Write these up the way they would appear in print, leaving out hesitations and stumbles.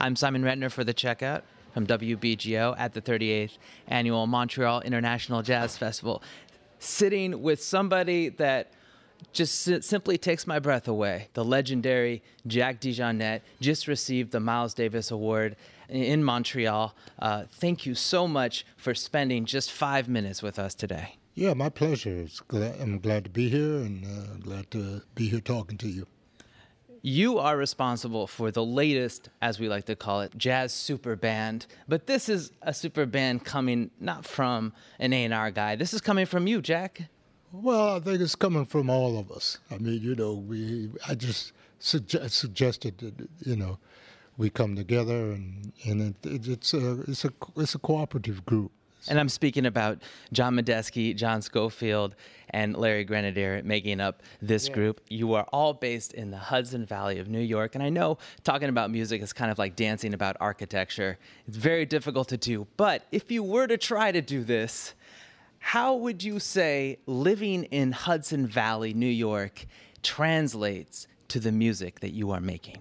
I'm Simon Retner for The Checkout from WBGO at the 38th Annual Montreal International Jazz Festival, sitting with somebody that just simply takes my breath away. The legendary Jack DeJohnette just received the Miles Davis Award in Montreal. Thank you so much for spending just 5 minutes with us today. Yeah, my pleasure. I'm glad to be here and glad to be here talking to you. You are responsible for the latest, as we like to call it, jazz super band. But this is a super band coming not from an A&R guy. This is coming from you, Jack. Well, I think it's coming from all of us. I mean, I just suggested that, we come together and it's a cooperative group. And I'm speaking about John Medeski, John Schofield, and Larry Grenadier making up this group. You are all based in the Hudson Valley of New York. And I know talking about music is kind of like dancing about architecture. It's very difficult to do. But if you were to try to do this, how would you say living in Hudson Valley, New York, translates to the music that you are making?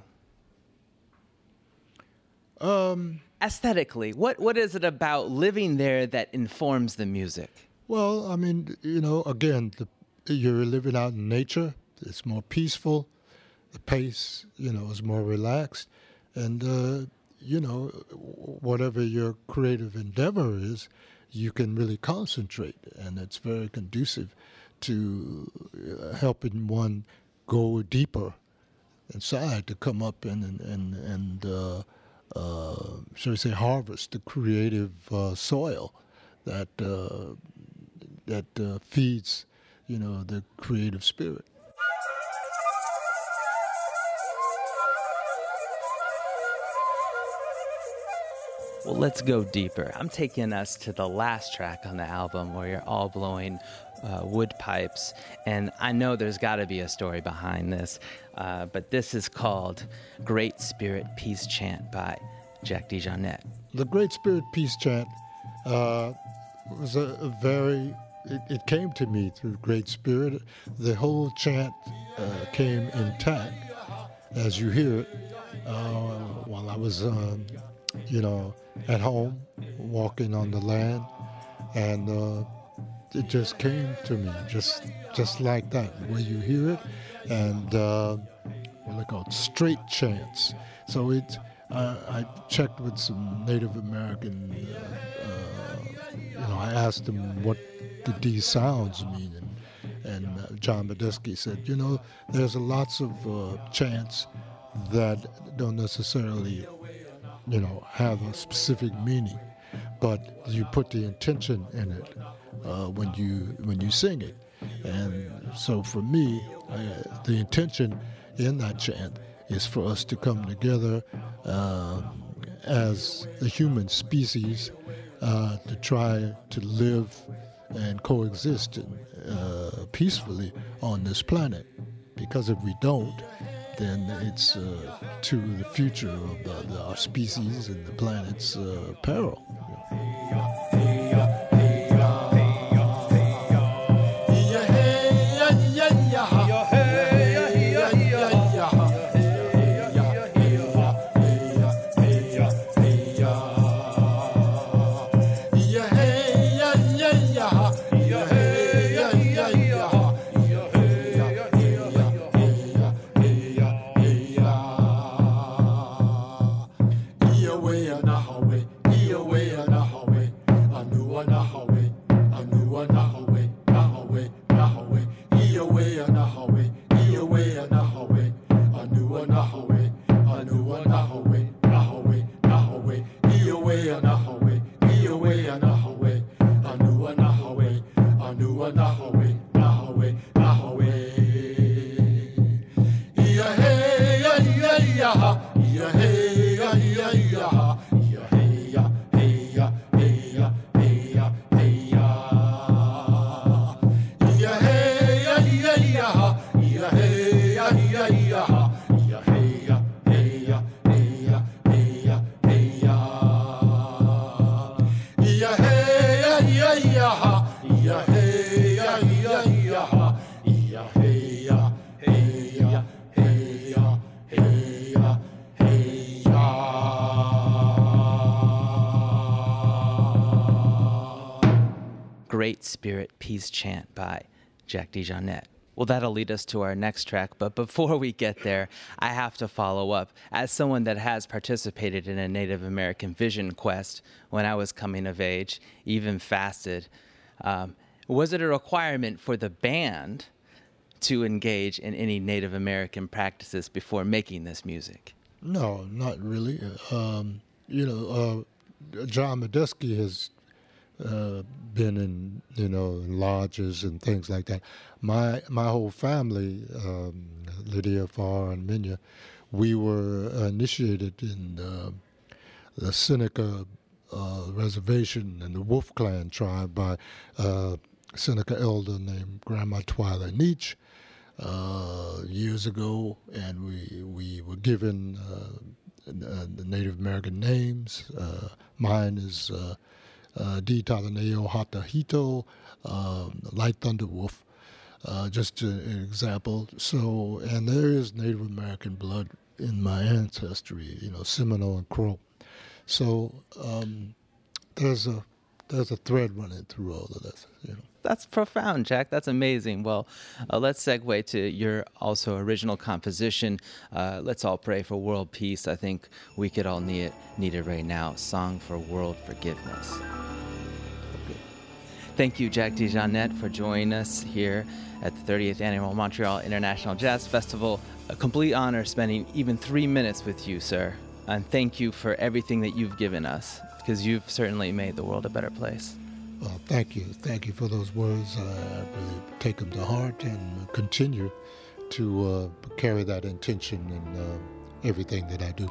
Aesthetically, what is it about living there that informs the music? Well, I mean, again, you're living out in nature. It's more peaceful. The pace, is more relaxed. And, whatever your creative endeavor is, you can really concentrate. And it's very conducive to helping one go deeper inside to come up and shall we say, harvest the creative soil that feeds, the creative spirit. Well, let's go deeper. I'm taking us to the last track on the album where you're all blowing wood pipes, and I know there's got to be a story behind this, but this is called Great Spirit Peace Chant by Jack DeJohnette. The Great Spirit Peace Chant was it came to me through Great Spirit. The whole chant came intact as you hear it while I was at home walking on the land, and it just came to me just like that, the way you hear it, and what they call straight chants. So I checked with some Native American, I asked them what did these sounds mean, and John Medeski said, there's lots of chants that don't necessarily have a specific meaning, but you put the intention in it when you sing it. And so for me, the intention in that chant is for us to come together as the human species to try to live and coexist peacefully on this planet. Because if we don't, then it's to the future of our species and the planet's peril. Great Spirit Peace Chant by Jack DeJohnette. Well, that'll lead us to our next track, but before we get there, I have to follow up. As someone that has participated in a Native American vision quest when I was coming of age, even fasted, was it a requirement for the band to engage in any Native American practices before making this music? No, not really. John Medeski has been in lodges and things like that. My whole family, Lydia, Farr, and Minya, we were initiated in the Seneca reservation and the Wolf Clan tribe by a Seneca elder named Grandma Twyla Nietzsche years ago, and we were given the Native American names. Mine is Di Talaneo Hatahito, Light Thunder Wolf, just an example. So, and there is Native American blood in my ancestry, Seminole and Crow. So there's a thread running through all of this, That's profound, Jack. That's amazing. Well, let's segue to your also original composition. Let's all pray for world peace. I think we could all need it right now. Song for World Forgiveness. Okay. Thank you, Jack DeJohnette, for joining us here at the 30th Annual Montreal International Jazz Festival. A complete honor spending even 3 minutes with you, sir. And thank you for everything that you've given us, because you've certainly made the world a better place. Well, thank you. Thank you for those words. I really take them to heart and continue to carry that intention in everything that I do.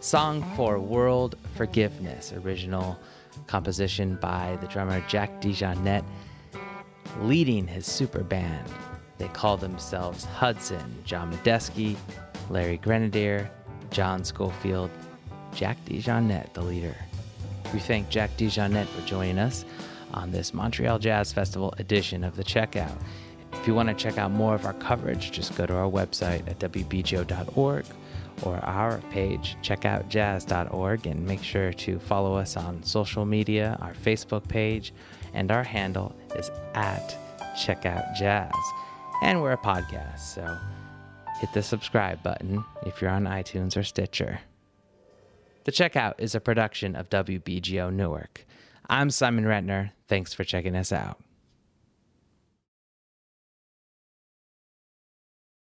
Song for World Forgiveness, original composition by the drummer Jack DeJohnette, leading his super band. They call themselves Hudson, John Medeski, Larry Grenadier, John Schofield, Jack DeJohnette, the leader. We thank Jack DeJohnette for joining us on this Montreal Jazz Festival edition of The Checkout. If you want to check out more of our coverage, just go to our website at wbgo.org or our page, checkoutjazz.org, and make sure to follow us on social media. Our Facebook page and our handle is at checkoutjazz. And we're a podcast, so hit the subscribe button if you're on iTunes or Stitcher. The Checkout is a production of WBGO Newark. I'm Simon Retner. Thanks for checking us out.